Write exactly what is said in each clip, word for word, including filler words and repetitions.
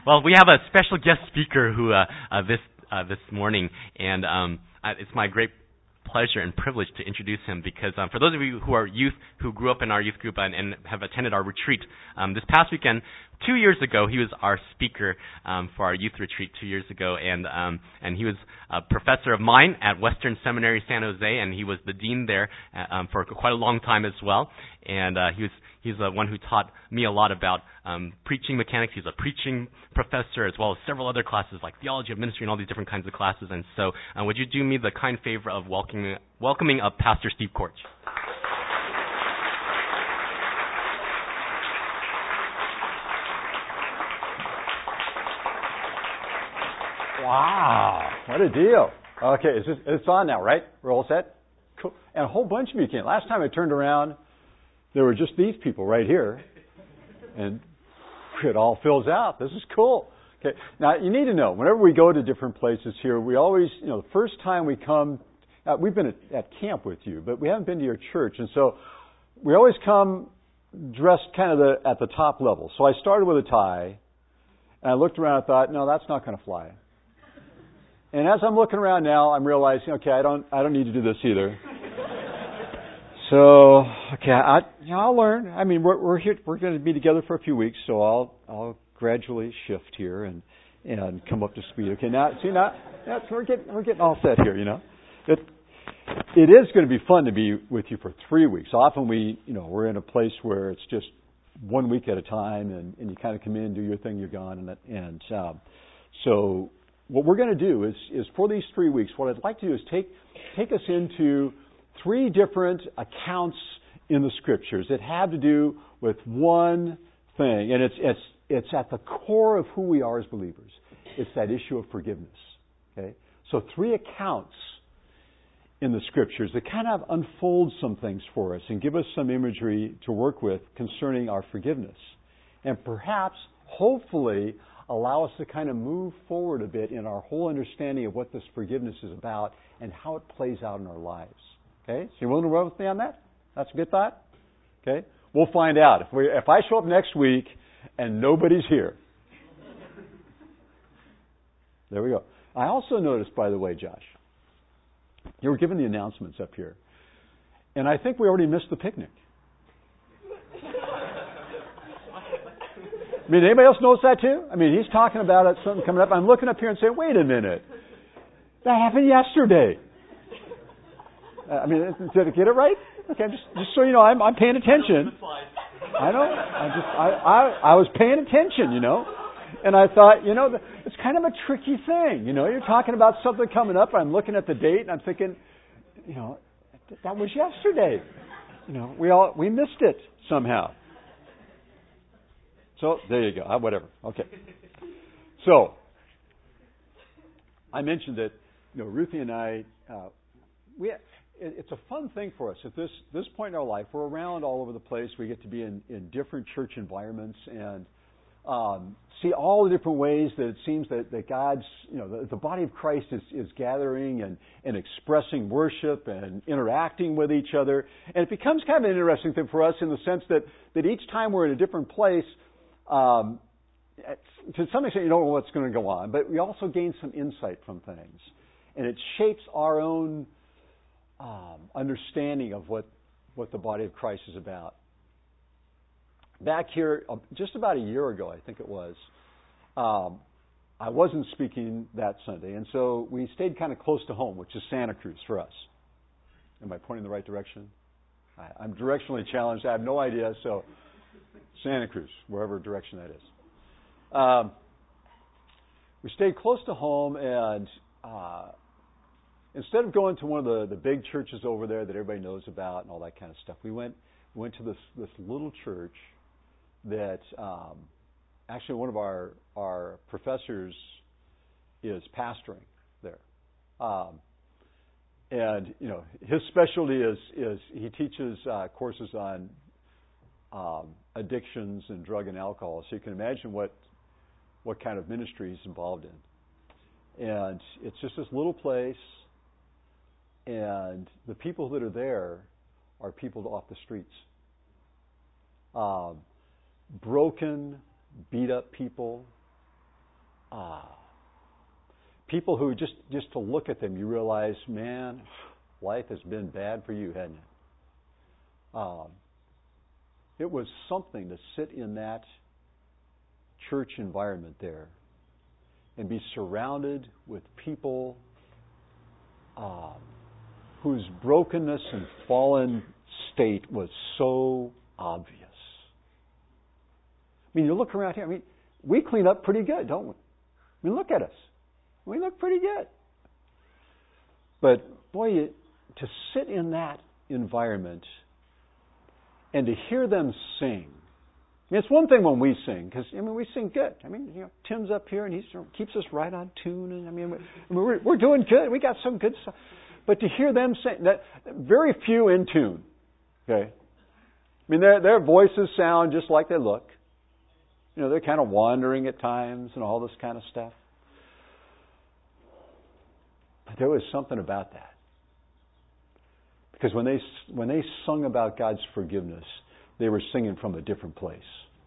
Well, we have a special guest speaker who uh, uh, this uh, this morning, and um, uh, it's my great pleasure and privilege to introduce him because um, for those of you who are youth who grew up in our youth group and, and have attended our retreat um, this past weekend, two years ago he was our speaker um, for our youth retreat two years ago, and um, and he was a professor of mine at Western Seminary San Jose, and he was the dean there uh, um, for quite a long time as well, and uh, he was he's the one who taught me a lot about um, preaching mechanics. He's a preaching professor as well as several other classes like theology of ministry and all these different kinds of classes. And so uh, would you do me the kind favor of welcoming, welcoming up Pastor Steve Korch? Wow, what a deal. Okay, is this, it's on now, right? We're all set? Cool. And a whole bunch of you came. Last time I turned around, there were just these people right here. And it all fills out. This is cool. Okay. Now, you need to know, whenever we go to different places here, we always, you know, the first time we come, uh, we've been at, at camp with you, but we haven't been to your church. And so we always come dressed kind of the, at the top level. So I started with a tie, and I looked around and thought, no, that's not going to fly. And as I'm looking around now, I'm realizing, okay, I don't, I don't need to do this either. So, okay, I, you know, I'll learn. I mean, we're, we're here, we're going to be together for a few weeks, so I'll, I'll gradually shift here and, and come up to speed. Okay, now, see, now, that's, we're getting, we're getting all set here, you know. It, it is going to be fun to be with you for three weeks. Often we, you know, we're in a place where it's just one week at a time, and, and you kind of come in, do your thing, you're gone, and, and um, so what we're going to do is, is for these three weeks, what I'd like to do is take, take us into three different accounts in the Scriptures that have to do with one thing, and it's it's it's at the core of who we are as believers. It's that issue of forgiveness. Okay, so three accounts in the Scriptures that kind of unfold some things for us and give us some imagery to work with concerning our forgiveness, and perhaps, hopefully, allow us to kind of move forward a bit in our whole understanding of what this forgiveness is about and how it plays out in our lives. Okay, so you willing to work with me on that? That's a good thought? Okay, we'll find out. If we, if I show up next week and nobody's here. There we go. I also noticed, by the way, Josh, you were given the announcements up here. And I think we already missed the picnic. I mean, anybody else notice that too? I mean, he's talking about it, something coming up. I'm looking up here and saying, wait a minute. That happened yesterday. I mean, did I get it right? Okay, just just so you know, I'm I'm paying attention. I know. I just I, I I was paying attention, you know, and I thought, you know, it's kind of a tricky thing, you know. You're talking about something coming up. I'm looking at the date, and I'm thinking, you know, that was yesterday. You know, we all we missed it somehow. So there you go. Uh, whatever. Okay. So I mentioned that, you know, Ruthie and I uh, we. It's a fun thing for us. At this this point in our life, we're around all over the place. We get to be in, in different church environments and um, see all the different ways that it seems that, that God's, you know, the, the body of Christ is, is gathering and, and expressing worship and interacting with each other. And it becomes kind of an interesting thing for us in the sense that, that each time we're in a different place, um, to some extent you don't know what's going to go on, but we also gain some insight from things. And it shapes our own Um, understanding of what, what the body of Christ is about. Back here, uh, just about a year ago, I think it was, um, I wasn't speaking that Sunday, and so we stayed kind of close to home, which is Santa Cruz for us. Am I pointing in the right direction? I, I'm directionally challenged. I have no idea, so Santa Cruz, wherever direction that is. Um, we stayed close to home, and uh, instead of going to one of the, the big churches over there that everybody knows about and all that kind of stuff, we went we went to this this little church that um, actually one of our our professors is pastoring there, um, and you know his specialty is is he teaches uh, courses on um, addictions and drug and alcohol. So you can imagine what what kind of ministry he's involved in, and it's just this little place. And the people that are there are people off the streets. Um, broken, beat up people uh, people who just, just to look at them, you realize, man, life has been bad for you, hasn't it? Um, it was something to sit in that church environment there and be surrounded with people um, whose brokenness and fallen state was so obvious. I mean, you look around here, I mean, we clean up pretty good, don't we? I mean, look at us. We look pretty good. But, boy, you, to sit in that environment and to hear them sing. I mean, it's one thing when we sing, because, I mean, we sing good. I mean, you know, Tim's up here and he keeps us right on tune. And, I mean, we're, we're doing good. We got some good stuff. But to hear them sing, that, very few in tune, okay? I mean, their, their voices sound just like they look. You know, they're kind of wandering at times and all this kind of stuff. But there was something about that. Because when they when they sung about God's forgiveness, they were singing from a different place.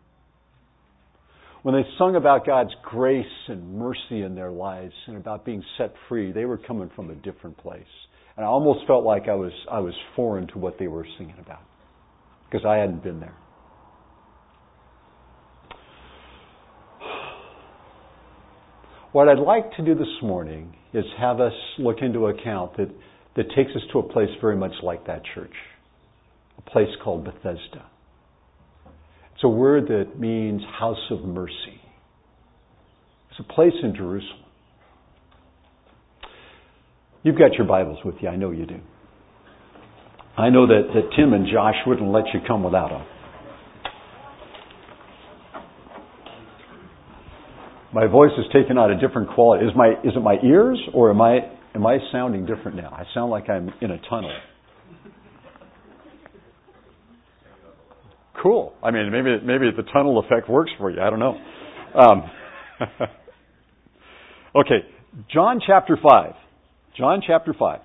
When they sung about God's grace and mercy in their lives and about being set free, they were coming from a different place. And I almost felt like I was I was foreign to what they were singing about, because I hadn't been there. What I'd like to do this morning is have us look into an account that, that takes us to a place very much like that church, a place called Bethesda. It's a word that means house of mercy. It's a place in Jerusalem. You've got your Bibles with you. I know you do. I know that, that Tim and Josh wouldn't let you come without them. My voice has taken on a different quality. Is my is it my ears, or am I am I sounding different now? I sound like I'm in a tunnel. Cool. I mean, maybe maybe the tunnel effect works for you. I don't know. Um, okay, John chapter five. John chapter five.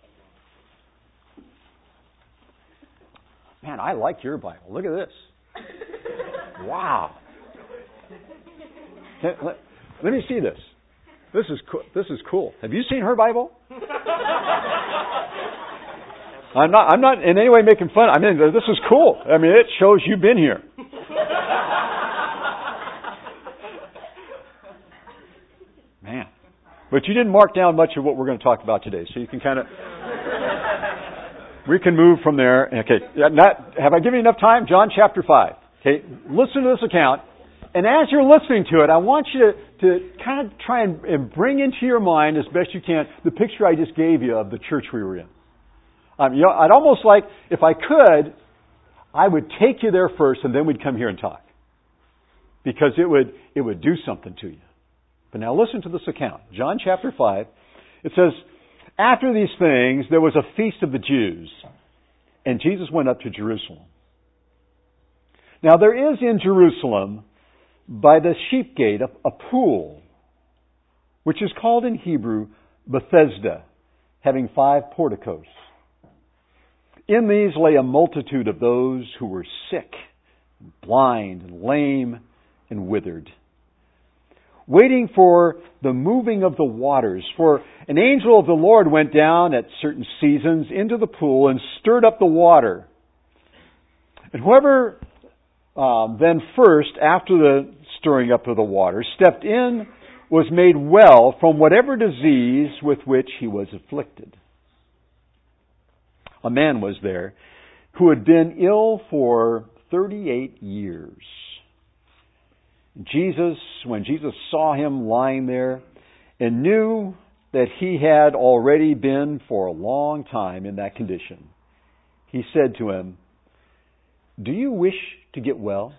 Man, I like your Bible. Look at this. Wow. Let, let me see this. This is co- this is cool. Have you seen her Bible? I'm not I'm not in any way making fun. I mean, this is cool. I mean, it shows you've been here. Man, but you didn't mark down much of what we're going to talk about today, so you can kind of we can move from there. Okay, not have I given you enough time? John chapter five. Okay, listen to this account. And as you're listening to it, I want you to, to kind of try and, and bring into your mind as best you can the picture I just gave you of the church we were in. Um, you know, I'd almost like, if I could, I would take you there first, and then we'd come here and talk, because it would it would do something to you. But now listen to this account, John chapter five. It says, "After these things, there was a feast of the Jews, and Jesus went up to Jerusalem. Now there is in Jerusalem, by the sheep gate, a, a pool, which is called in Hebrew Bethesda, having five porticos. In these lay a multitude of those who were sick, blind, and lame, and withered, waiting for the moving of the waters. For an angel of the Lord went down at certain seasons into the pool and stirred up the water. And whoever Um, then first, after the stirring up of the water, stepped in, was made well from whatever disease with which he was afflicted. A man was there who had been ill for thirty-eight years. Jesus, when Jesus saw him lying there and knew that he had already been for a long time in that condition, he said to him, "Do you wish to get well?"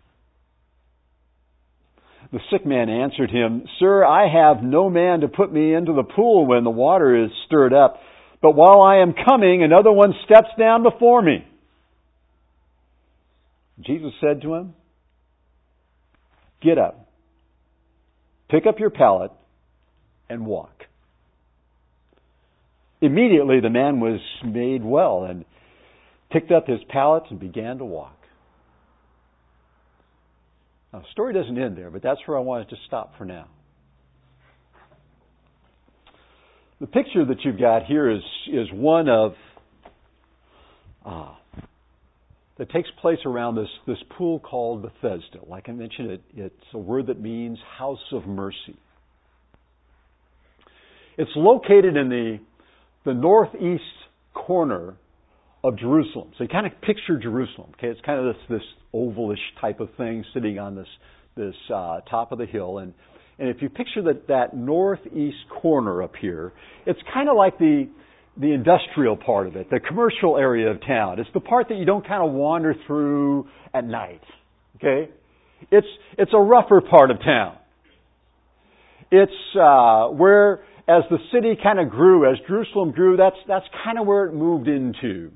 The sick man answered him, "Sir, I have no man to put me into the pool when the water is stirred up. But while I am coming, another one steps down before me." Jesus said to him, "Get up, pick up your pallet, and walk." Immediately the man was made well and picked up his pallet and began to walk. Now, the story doesn't end there, but that's where I wanted to stop for now. the picture that you've got here is is one of uh, that takes place around this this pool called Bethesda. Like I mentioned, it, it's a word that means house of mercy. It's located in the the northeast corner of Jerusalem. So you kind of picture Jerusalem. Okay, it's kind of this this ovalish type of thing sitting on this this uh, top of the hill, and and if you picture that that northeast corner up here, it's kind of like the the industrial part of it, the commercial area of town. It's the part that you don't kind of wander through at night. Okay, it's it's a rougher part of town. It's uh, where, as the city kind of grew, as Jerusalem grew, that's that's kind of where it moved into.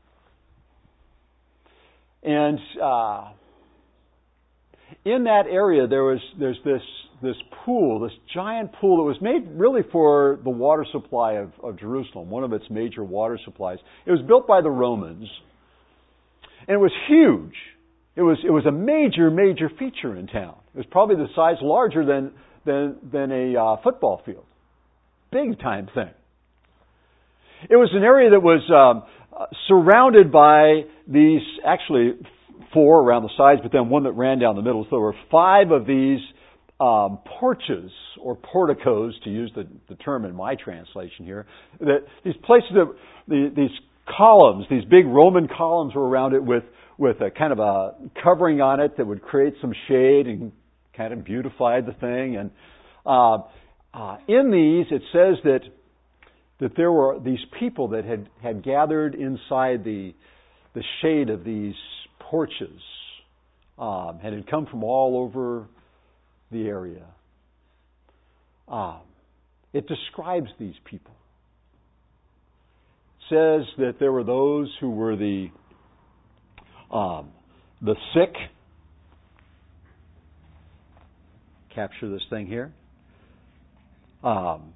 And uh, in that area, there was there's this this pool, this giant pool that was made really for the water supply of, of Jerusalem, one of its major water supplies. It was built by the Romans, and it was huge. It was it was a major major feature in town. It was probably the size larger than than than a uh, football field, big time thing. It was an area that was um, uh, surrounded by these actually four around the sides, but then one that ran down the middle. So there were five of these um, porches or porticos, to use the, the term in my translation here. That these places that the, these columns, these big Roman columns, were around it with with a kind of a covering on it that would create some shade and kind of beautify the thing. And uh, uh, in these, it says that that there were these people that had, had gathered inside the the shade of these porches, um, and had come from all over the area. Um, it describes these people. It says that there were those who were the um, the sick. Capture this thing here. Um,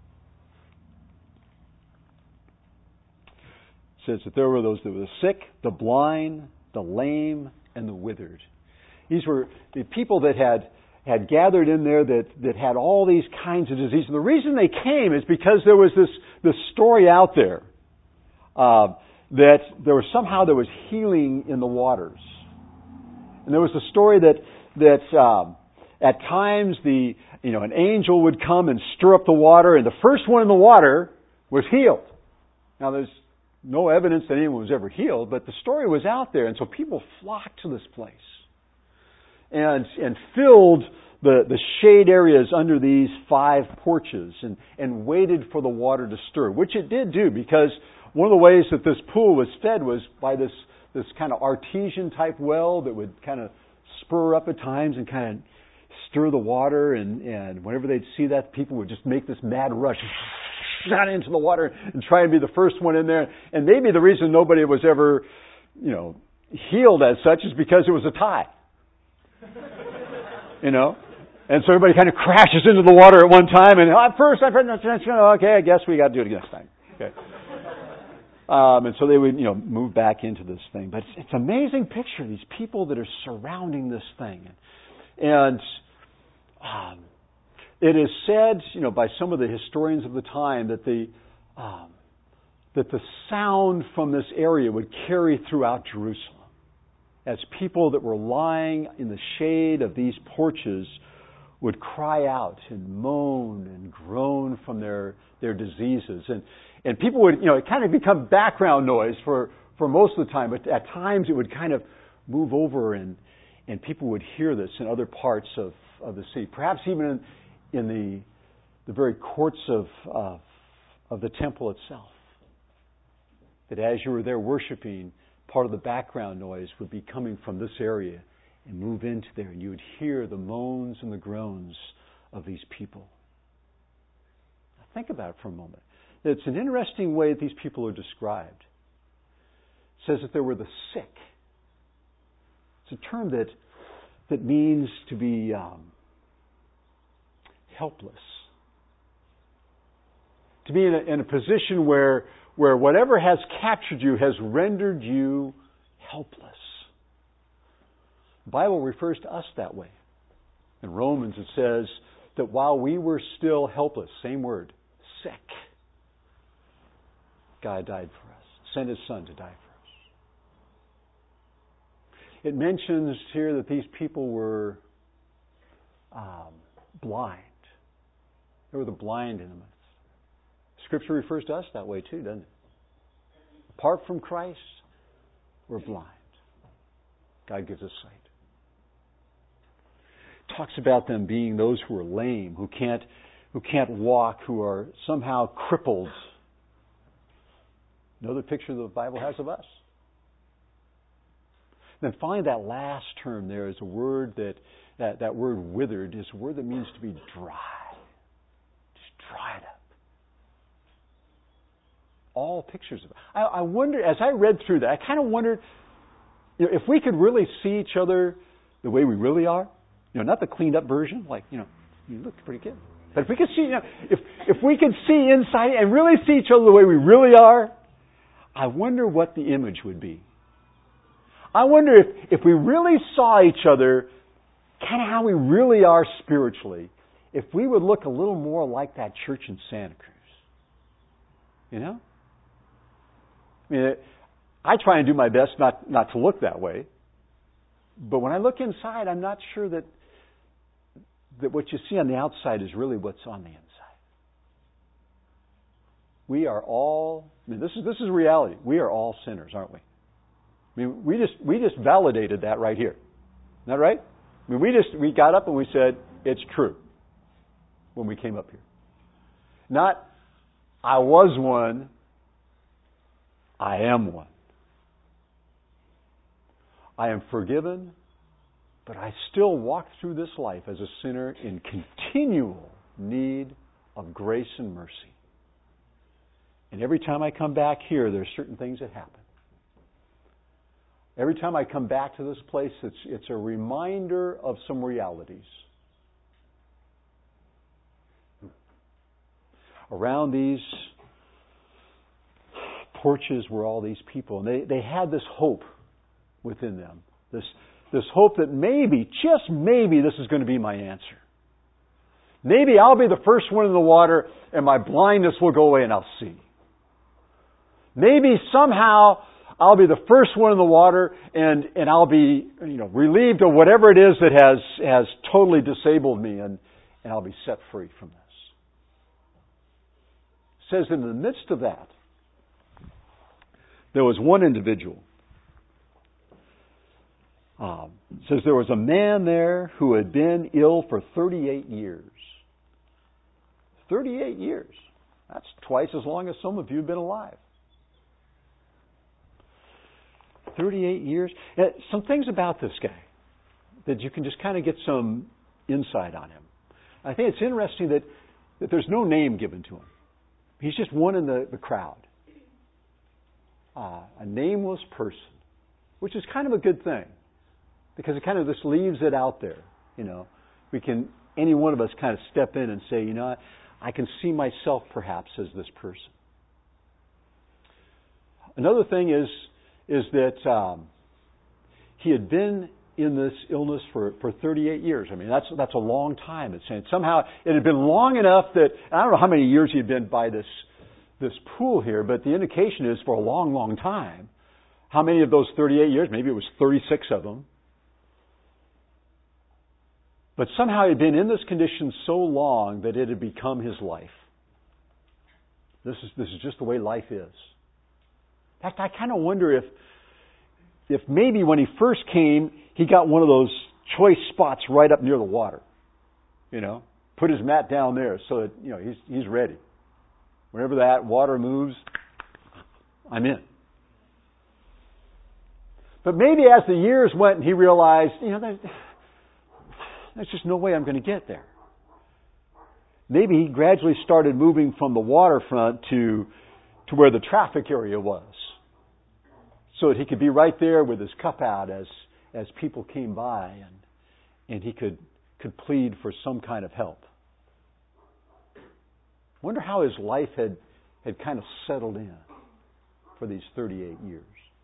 it says that there were those that were the sick, the blind, the lame, and the withered. These were the people that had had gathered in there that, that had all these kinds of diseases. And the reason they came is because there was this, this story out there uh, that there was somehow there was healing in the waters. And there was a story that that um, at times the you know an angel would come and stir up the water, and the first one in the water was healed. Now there's no evidence that anyone was ever healed, but the story was out there, and so people flocked to this place and and filled the, the shade areas under these five porches and, and waited for the water to stir, which it did do, because one of the ways that this pool was fed was by this, this kind of artesian type well that would kind of spur up at times and kind of stir the water, and, and whenever they'd see that, people would just make this mad rush shot into the water and try and be the first one in there. And maybe the reason nobody was ever, you know, healed as such is because it was a tie. You know? And so everybody kind of crashes into the water at one time, and at first I've heard, okay, I guess we got to do it next time. Okay. Um, and so they would, you know, move back into this thing. But it's, it's an amazing picture, these people that are surrounding this thing. And um, it is said, you know, by some of the historians of the time that the um, that the sound from this area would carry throughout Jerusalem, as people that were lying in the shade of these porches would cry out and moan and groan from their their diseases, and and people would, you know, it kind of become background noise for for most of the time, but at times it would kind of move over, and and people would hear this in other parts of, of the city, perhaps even in, in the the very courts of uh, of the temple itself. That as you were there worshiping, part of the background noise would be coming from this area and move into there, and you would hear the moans and the groans of these people. Now think about it for a moment. It's an interesting way that these people are described. It says that there were the sick. It's a term that that means to be um, helpless. To be in a, in a position where where whatever has captured you has rendered you helpless. The Bible refers to us that way. In Romans it says that while we were still helpless, same word, sick, God died for us, sent His Son to die for us. It mentions here that these people were um, blind. They were the blind in the midst. Scripture refers to us that way too, doesn't it? Apart from Christ, we're blind. God gives us sight. It talks about them being those who are lame, who can't, who can't walk, who are somehow crippled. Another picture the Bible has of us. Then finally, that last term there is a word that, that, that word withered is a word that means to be dry. Just dried up. All pictures of it. I, I wonder, as I read through that, I kind of wondered, you know, if we could really see each other the way we really are. You know, not the cleaned up version, like, you know, you look pretty good. But if we could see, you know, if if we could see inside and really see each other the way we really are, I wonder what the image would be. I wonder if, if we really saw each other kind of how we really are spiritually, if we would look a little more like that church in Santa Cruz. You know? I mean, I try and do my best not, not to look that way. But when I look inside, I'm not sure that that what you see on the outside is really what's on the inside. We are all, I mean, this is this is reality. We are all sinners, aren't we? I mean, we just we just validated that right here. Isn't that right? I mean, we just we got up and we said it's true when we came up here. Not I was one, I am one. I am forgiven, but I still walk through this life as a sinner in continual need of grace and mercy. And every time I come back here, there are certain things that happen. Every time I come back to this place, it's, it's a reminder of some realities. Around these porches were all these people, and they, they had this hope within them. This, this hope that maybe, just maybe, this is going to be my answer. Maybe I'll be the first one in the water and my blindness will go away and I'll see. Maybe somehow I'll be the first one in the water and, and I'll be, you know, relieved of whatever it is that has, has totally disabled me and, and I'll be set free from this. It says in the midst of that, there was one individual. Um, it says there was a man there who had been ill for thirty-eight years. thirty-eight years. That's twice as long as some of you have been alive. thirty-eight years. Uh, some things about this guy that you can just kind of get some insight on him. I think it's interesting that, that there's no name given to him. He's just one in the, the crowd. Uh, a nameless person, which is kind of a good thing. Because it kind of just leaves it out there, you know. We can, any one of us kind of step in and say, you know, I can see myself perhaps as this person. Another thing is, is that um, he had been in this illness for, for thirty-eight years. I mean, that's that's a long time. It's saying somehow it had been long enough that, I don't know how many years he had been by this this pool here, but the indication is for a long, long time. How many of those thirty-eight years? Maybe it was thirty-six of them. But somehow he had been in this condition so long that it had become his life. This is this is just the way life is. In fact, I kind of wonder if if maybe when he first came, he got one of those choice spots right up near the water. You know, put his mat down there so that, you know, he's he's ready. Whenever that water moves, I'm in. But maybe as the years went, he realized, you know, there's, there's just no way I'm going to get there. Maybe he gradually started moving from the waterfront to to where the traffic area was, so that he could be right there with his cup out as as people came by, and and he could could plead for some kind of help. Wonder how his life had had kind of settled in for these thirty-eight years.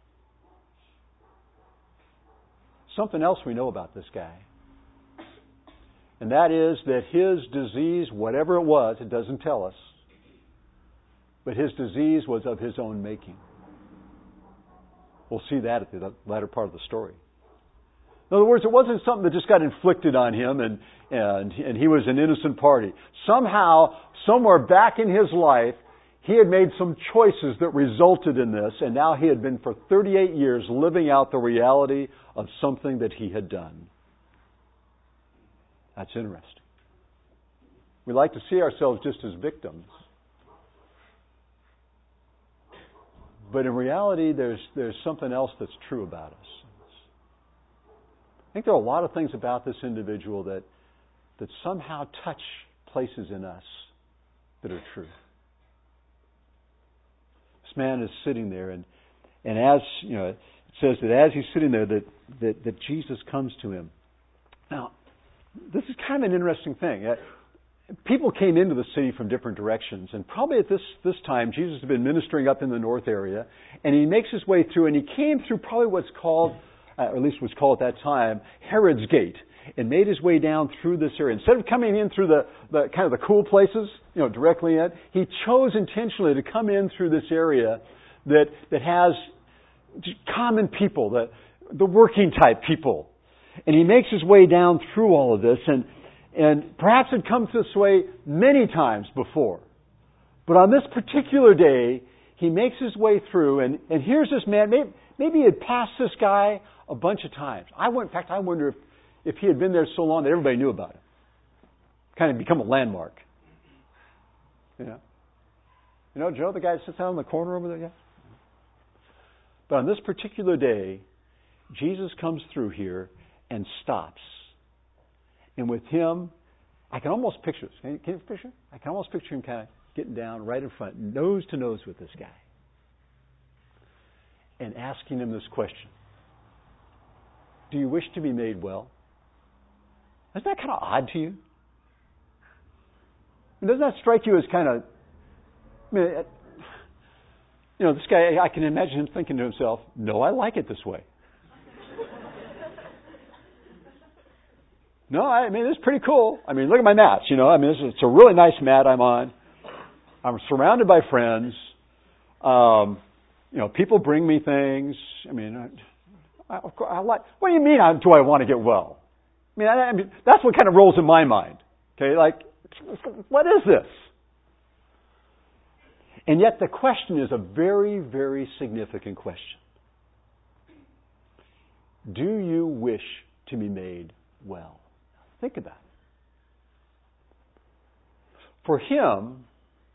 Something else we know about this guy, and that is that his disease, whatever it was, it doesn't tell us, but his disease was of his own making. We'll see that at the latter part of the story. In other words, it wasn't something that just got inflicted on him and, and, and he was an innocent party. Somehow, somewhere back in his life, he had made some choices that resulted in this, and now he had been for thirty-eight years living out the reality of something that he had done. That's interesting. We like to see ourselves just as victims. But in reality, there's, there's something else that's true about us. I think there are a lot of things about this individual that, that somehow touch places in us that are true. This man is sitting there, and, and as, you know, it says that as he's sitting there, that, that, that Jesus comes to him. Now, this is kind of an interesting thing. People came into the city from different directions, and probably at this, this time, Jesus had been ministering up in the north area, and he makes his way through, and he came through probably what's called, uh, or at least was called at that time, Herod's Gate, and made his way down through this area. Instead of coming in through the, the kind of the cool places, you know, directly in, he chose intentionally to come in through this area that that has common people, the the working type people. And he makes his way down through all of this, and and perhaps had come this way many times before. But on this particular day, he makes his way through, and, and here's this man, maybe, maybe he had passed this guy a bunch of times. I went, in fact, I wonder if if he had been there so long that everybody knew about him. Kind of become a landmark. You know? You know, Joe, the guy that sits out in the corner over there? Yeah. But on this particular day, Jesus comes through here and stops. And with him, I can almost picture this. Can you, can you picture? I can almost picture him kind of getting down right in front, nose to nose with this guy. And asking him this question. Do you wish to be made well? Isn't that kind of odd to you? Doesn't that strike you as kind of, I mean, you know, this guy, I can imagine him thinking to himself, no, I like it this way. No, I mean, it's pretty cool. I mean, look at my mats, you know. I mean, it's, it's a really nice mat I'm on. I'm surrounded by friends. Um, you know, people bring me things. I mean, I, I, I like, what do you mean, I, do I want to get well? I mean, I, I mean, that's what kind of rolls in my mind. Okay, like, what is this? And yet the question is a very, very significant question. Do you wish to be made well? Think about it. For him,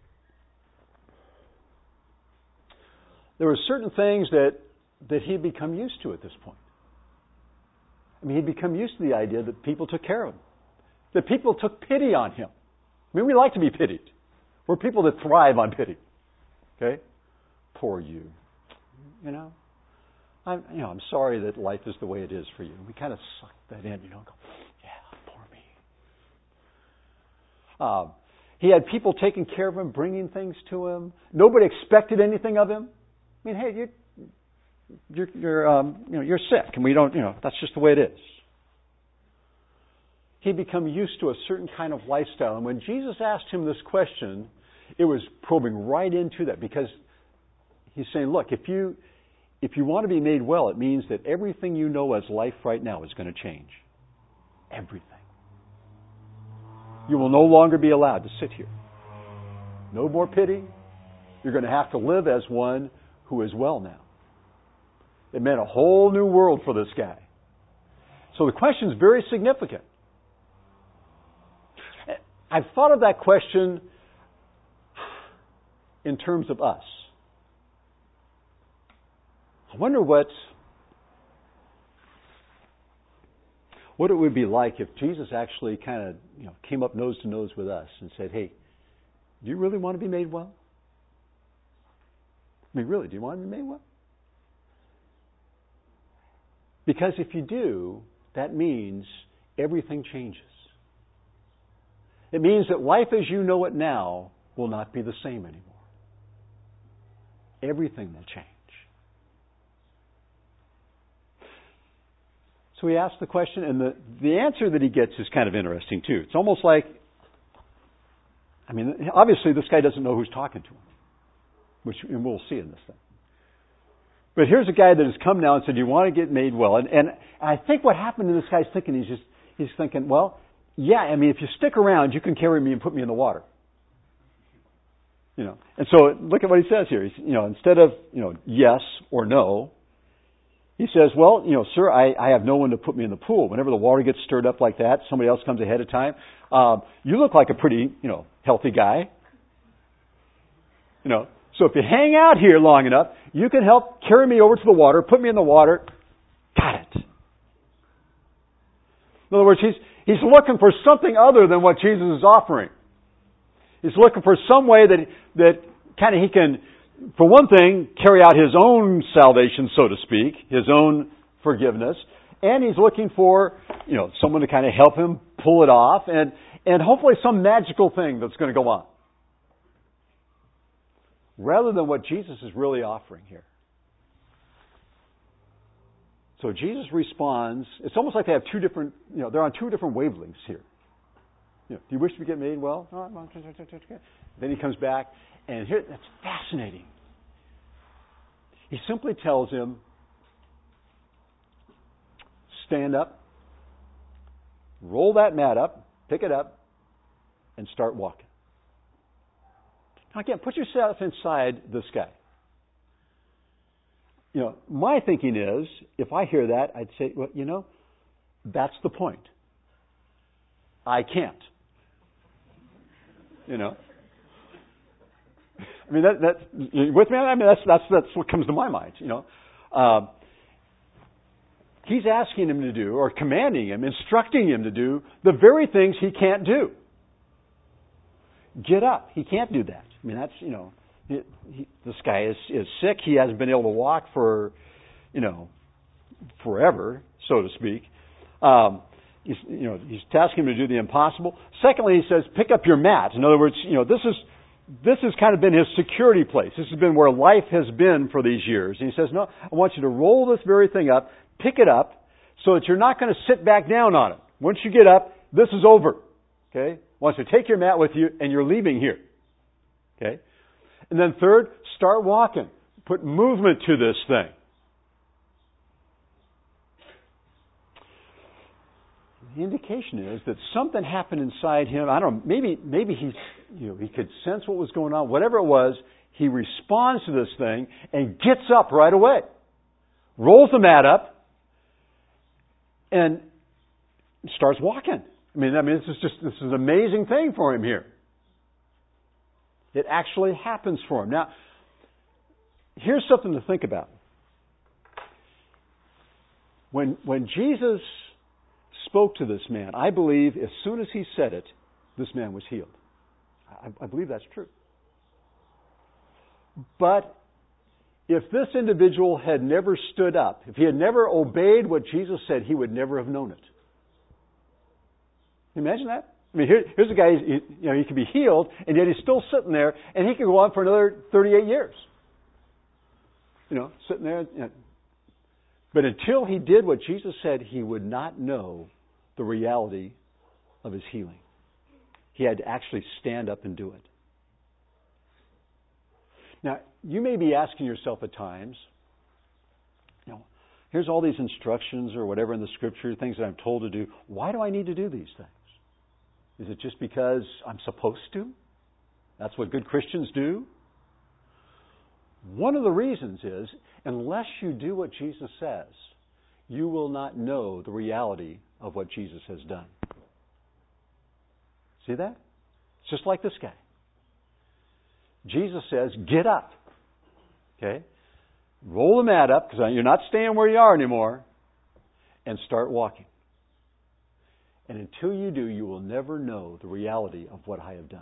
there were certain things that, that he had become used to at this point. I mean, he'd become used to the idea that people took care of him, that people took pity on him. I mean, we like to be pitied. We're people that thrive on pity. Okay? Poor you. You know? I'm, you know, I'm sorry that life is the way it is for you. We kind of suck that in, you know, go, yeah, poor me. Um, he had people taking care of him, bringing things to him. Nobody expected anything of him. I mean, hey, you You're, you're, um, you know, you're sick, and we don't, you know, that's just the way it is. He'd become used to a certain kind of lifestyle, and when Jesus asked him this question, it was probing right into that, because he's saying, look, if you, if you want to be made well, it means that everything you know as life right now is going to change. Everything. You will no longer be allowed to sit here. No more pity. You're going to have to live as one who is well now. It meant a whole new world for this guy. So the question is very significant. I've thought of that question in terms of us. I wonder what what it would be like if Jesus actually kind of, you know, came up nose to nose with us and said, "Hey, do you really want to be made well? I mean, really, do you want to be made well?" Because if you do, that means everything changes. It means that life as you know it now will not be the same anymore. Everything will change. So he asks the question, and the, the answer that he gets is kind of interesting too. It's almost like, I mean, obviously this guy doesn't know who's talking to him. which and we'll see in this thing. But here's a guy that has come now and said, "You want to get made well?" And, and I think what happened in this guy's thinking, he's just he's thinking, "Well, yeah, I mean, if you stick around, you can carry me and put me in the water." You know, and so look at what he says here. He's, you know, instead of you know yes or no, he says, "Well, you know, sir, I, I have no one to put me in the pool. Whenever the water gets stirred up like that, somebody else comes ahead of time. Um, you look like a pretty you know healthy guy. You know." So if you hang out here long enough, you can help carry me over to the water, put me in the water. Got it. In other words, he's, he's looking for something other than what Jesus is offering. He's looking for some way that, that kind of he can, for one thing, carry out his own salvation, so to speak, his own forgiveness. And he's looking for, you know, someone to kind of help him pull it off and, and hopefully some magical thing that's going to go on. Rather than what Jesus is really offering here. So Jesus responds. It's almost like they have two different, you know, they're on two different wavelengths here. You know, do you wish to get made well? Then he comes back, and here, that's fascinating. He simply tells him, stand up, roll that mat up, pick it up, and start walking. Now again, put yourself inside this guy. You know, my thinking is, if I hear that, I'd say, well, you know, that's the point. I can't. You know. I mean, that, that you with me? I mean, that's that's that's what comes to my mind. You know, uh, he's asking him to do, or commanding him, instructing him to do the very things he can't do. Get up. He can't do that. I mean, that's, you know, he, he, this guy is, is sick. He hasn't been able to walk for, you know, forever, so to speak. Um, he's, you know, he's tasking him to do the impossible. Secondly, he says, pick up your mat. In other words, you know, this is, this has kind of been his security place. This has been where life has been for these years. And he says, no, I want you to roll this very thing up, pick it up, so that you're not going to sit back down on it. Once you get up, this is over. Okay? I want you to take your mat with you, and you're leaving here. Okay? And then third, start walking. Put movement to this thing. The indication is that something happened inside him. I don't know, maybe maybe he's you know he could sense what was going on. Whatever it was, he responds to this thing and gets up right away. Rolls the mat up and starts walking. I mean, I mean this is just this is an amazing thing for him here. It actually happens for him. Now, here's something to think about. When when Jesus spoke to this man, I believe as soon as he said it, this man was healed. I, I believe that's true. But if this individual had never stood up, if he had never obeyed what Jesus said, he would never have known it. Can you imagine that? I mean, here, here's a guy, he, you know, he could be healed, and yet he's still sitting there, and he could go on for another thirty-eight years. You know, sitting there. You know. But until he did what Jesus said, he would not know the reality of his healing. He had to actually stand up and do it. Now, you may be asking yourself at times, you know, here's all these instructions or whatever in the Scripture, things that I'm told to do. Why do I need to do these things? Is it just because I'm supposed to? That's what good Christians do? One of the reasons is, unless you do what Jesus says, you will not know the reality of what Jesus has done. See that? It's just like this guy. Jesus says, get up. Okay? Roll the mat up, because you're not staying where you are anymore, and start walking. And until you do, you will never know the reality of what I have done.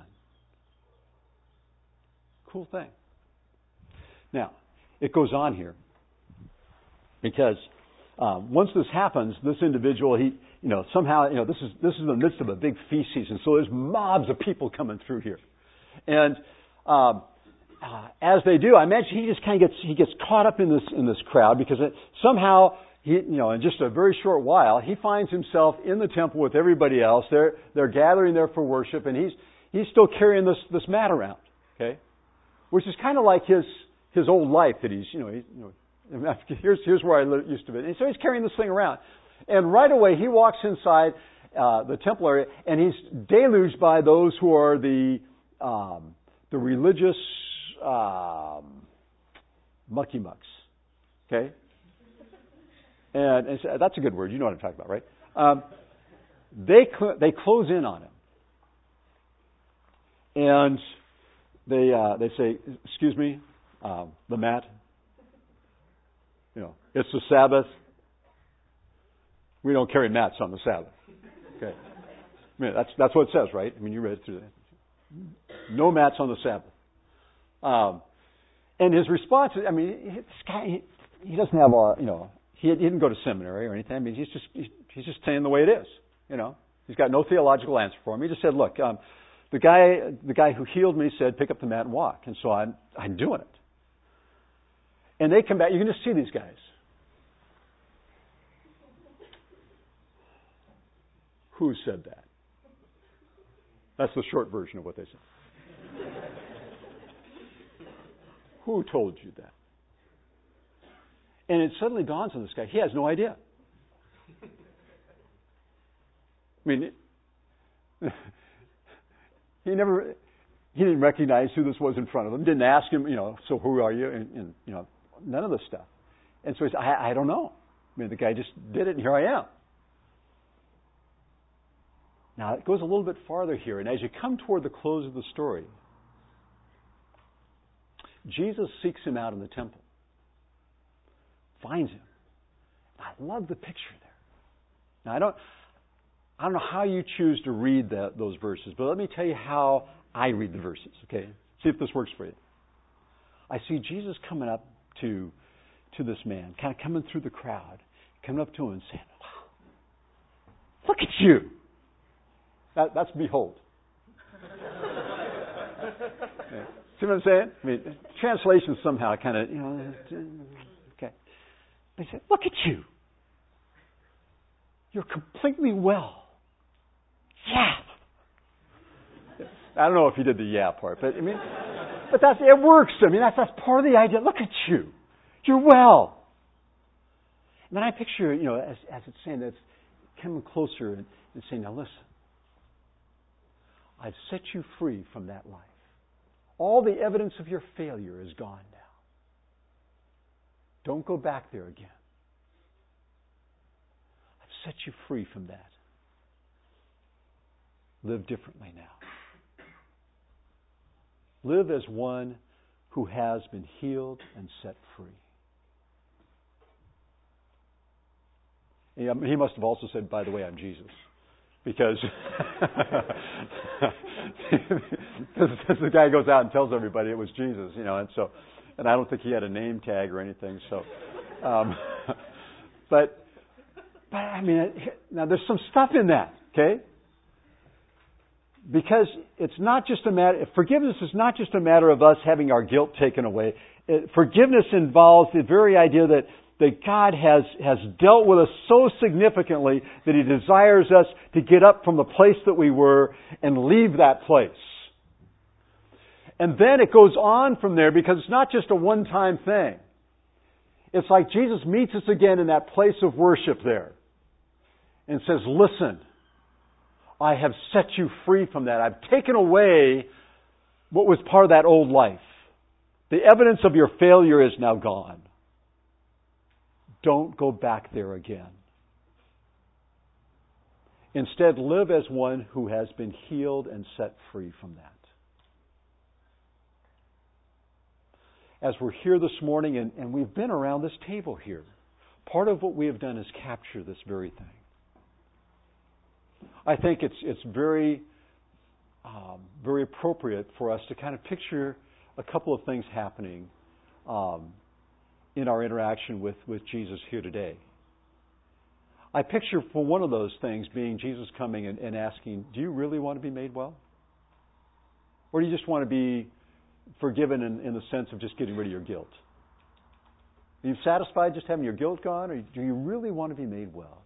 Cool thing. Now, it goes on here. Because um, once this happens, this individual, he, you know, somehow, you know, this is this is in the midst of a big feast season, so there's mobs of people coming through here, and um, uh, as they do, I imagine he just kind of gets he gets caught up in this in this crowd because it, somehow. He, you know, in just a very short while, he finds himself in the temple with everybody else. They're they're gathering there for worship, and he's he's still carrying this this mat around. Okay, which is kind of like his his old life that he's, you know, he, you know, here's here's where I li- used to be. And so he's carrying this thing around, and right away he walks inside uh, the temple area, and he's deluged by those who are the um, the religious um, mucky mucks. Okay, and, and so that's a good word. You know what I'm talking about, right? Um, they cl- they close in on him, and they uh, they say, "Excuse me, um, the mat. You know, it's the Sabbath. We don't carry mats on the Sabbath." Okay, I mean that's that's what it says, right? I mean you read it through that. No mats on the Sabbath. Um, and his response is, I mean, this guy he, he doesn't have a you know he, he didn't go to seminary or anything. I mean he's just he's, he's just saying the way it is. You know, he's got no theological answer for him. He just said, "Look, um, the guy the guy who healed me said pick up the mat and walk," and so I'm I'm doing it. And they come back. You can just see these guys. Who said that? That's the short version of what they said. Who told you that? And it suddenly dawns on this guy. He has no idea. I mean, he never, he didn't recognize who this was in front of him. Didn't ask him, you know, so who are you? And, and you know, none of this stuff. And so he said, I, I don't know. I mean, the guy just did it, and here I am. Now, it goes a little bit farther here. And as you come toward the close of the story, Jesus seeks him out in the temple, finds him. I love the picture there. Now, I don't, I don't know how you choose to read that, those verses, but let me tell you how I read the verses, okay? See if this works for you. I see Jesus coming up to, to this man, kind of coming through the crowd, coming up to him and saying, "Wow, look at you." That, that's behold. Yeah. See what I'm saying? I mean, translation somehow kind of, you know, okay. They said, "Look at you. You're completely well." Yeah. I don't know if he did the yeah part, but I mean, but that's, it works. I mean, that's, that's part of the idea. Look at you. You're well. And then I picture, you know, as, as it's saying, that's coming closer and, and saying, "Now listen. I've set you free from that life. All the evidence of your failure is gone now. Don't go back there again. I've set you free from that. Live differently now. Live as one who has been healed and set free." He must have also said, "By the way, I'm Jesus." Because the guy goes out and tells everybody it was Jesus, you know, and so, and I don't think he had a name tag or anything. So, um, but, but I mean, now there's some stuff in that, okay? Because it's not just a matter. Forgiveness is not just a matter of us having our guilt taken away. It, forgiveness involves the very idea that. that God has, has dealt with us so significantly that He desires us to get up from the place that we were and leave that place. And then it goes on from there because it's not just a one-time thing. It's like Jesus meets us again in that place of worship there and says, "Listen, I have set you free from that. I've taken away what was part of that old life. The evidence of your failure is now gone. Don't go back there again. Instead, live as one who has been healed and set free from that." As we're here this morning, and, and we've been around this table here, part of what we have done is capture this very thing. I think it's it's very um, very appropriate for us to kind of picture a couple of things happening um, in our interaction with, with Jesus here today. I picture for one of those things being Jesus coming and, and asking, "Do you really want to be made well? Or do you just want to be forgiven in, in the sense of just getting rid of your guilt? Are you satisfied just having your guilt gone, or do you really want to be made well?"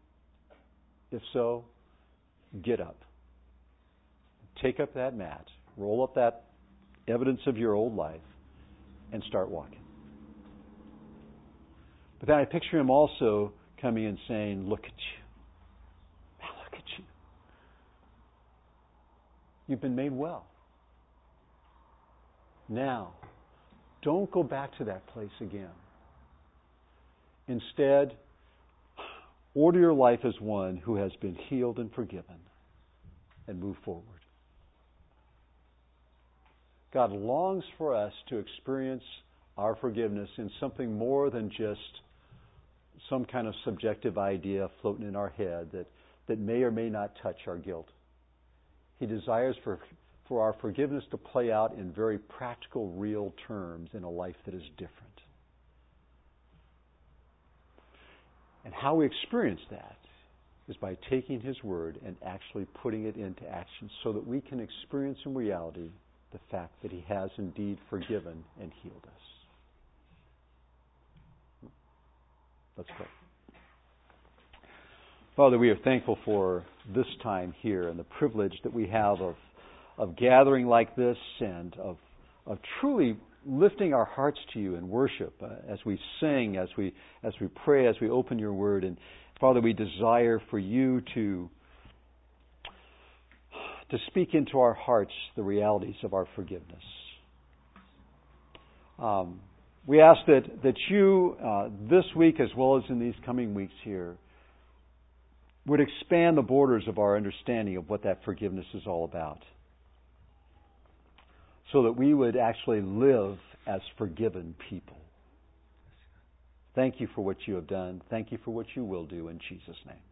If so, get up. Take up that mat roll up that evidence of your old life, and start walking. But then I picture him also coming and saying, look at you. Now look at you. You've been made well. Now, don't go back to that place again. Instead, order your life as one who has been healed and forgiven, and move forward. God longs for us to experience our forgiveness in something more than just some kind of subjective idea floating in our head that, that may or may not touch our guilt. He desires for, for our forgiveness to play out in very practical, real terms in a life that is different. And how we experience that is by taking His Word and actually putting it into action so that we can experience in reality the fact that He has indeed forgiven and healed us. Let's pray. Father, we are thankful for this time here and the privilege that we have of, of gathering like this and of, of truly lifting our hearts to You in worship uh, as we sing, as we as we pray, as we open Your Word. And Father, we desire for You to to speak into our hearts the realities of our forgiveness. Um, we ask that, that You, uh, this week as well as in these coming weeks here, would expand the borders of our understanding of what that forgiveness is all about, so that we would actually live as forgiven people. Thank You for what You have done. Thank You for what You will do in Jesus' name.